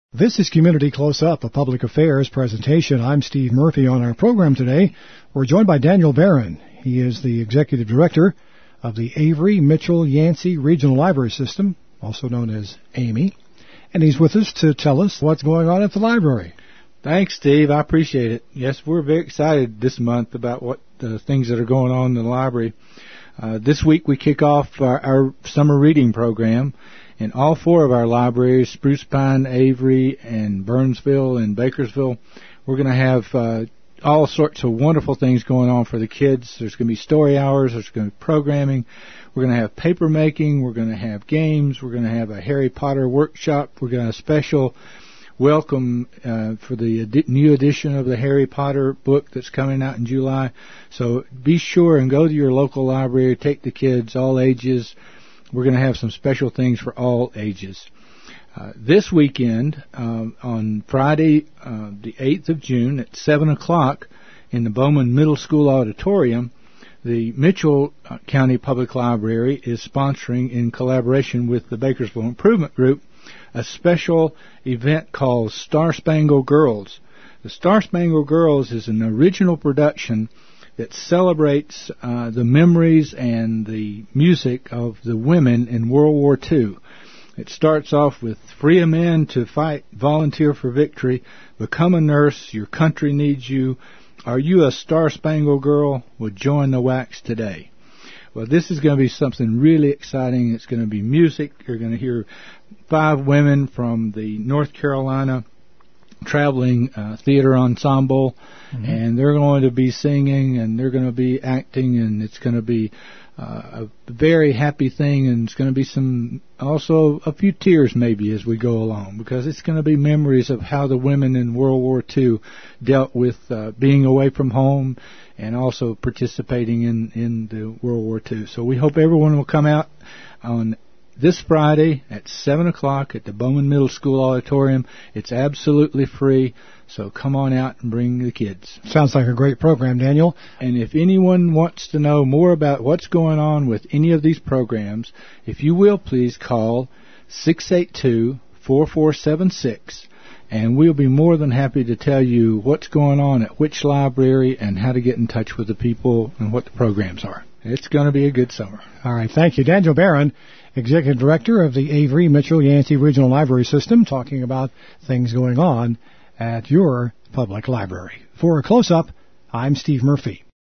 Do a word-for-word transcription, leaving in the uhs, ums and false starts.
This is Community Close-Up, a public affairs presentation. I'm Steve Murphy. On our program today, we're joined by Daniel Barron. He is the Executive Director of the Avery Mitchell Yancey Regional Library System, also known as A M I, and he's with us to tell us what's going on at the library. Thanks, Steve. I appreciate it. Yes, we're very excited this month about what the things that are going on in the library. Uh, this week we kick off our, our summer reading program. In all four of our libraries, Spruce Pine, Avery, and Burnsville, and Bakersville, we're going to have uh, all sorts of wonderful things going on for the kids. There's going to be story hours. There's going to be programming. We're going to have paper making. We're going to have games. We're going to have a Harry Potter workshop. We're going to have a special welcome uh, for the edi- new edition of the Harry Potter book that's coming out in July. So be sure and go to your local library. Take the kids, all ages. We're going to have some special things for all ages. Uh, this weekend, um, on Friday, uh, the eighth of June at seven o'clock in the Bowman Middle School Auditorium, the Mitchell County Public Library is sponsoring, in collaboration with the Bakersville Improvement Group, a special event called Star Spangled Girls. The Star Spangled Girls is an original production that celebrates uh, the memories and the music of the women in World War Two. It starts off with free a men to fight, volunteer for victory, become a nurse, your country needs you, are you a star-spangled girl? Well, join the wax today. Well, this is going to be something really exciting. It's going to be music. You're going to hear five women from the North Carolina traveling uh, theater ensemble, mm-hmm. and they're going to be singing and they're going to be acting, and it's going to be uh, a very happy thing, and it's going to be some also a few tears maybe as we go along, because it's going to be memories of how the women in World War Two dealt with uh, being away from home and also participating in, in the World War Two. So we hope everyone will come out on this Friday at seven o'clock at the Bowman Middle School Auditorium. It's absolutely free, so come on out and bring the kids. Sounds like a great program, Daniel. And if anyone wants to know more about what's going on with any of these programs, if you will, please call six eight two, four four seven six, and we'll be more than happy to tell you what's going on at which library and how to get in touch with the people and what the programs are. It's going to be a good summer. All right, thank you. Daniel Barron, Executive Director of the Avery Mitchell Yancey Regional Library System, talking about things going on at your public library. For a close-up, I'm Steve Murphy.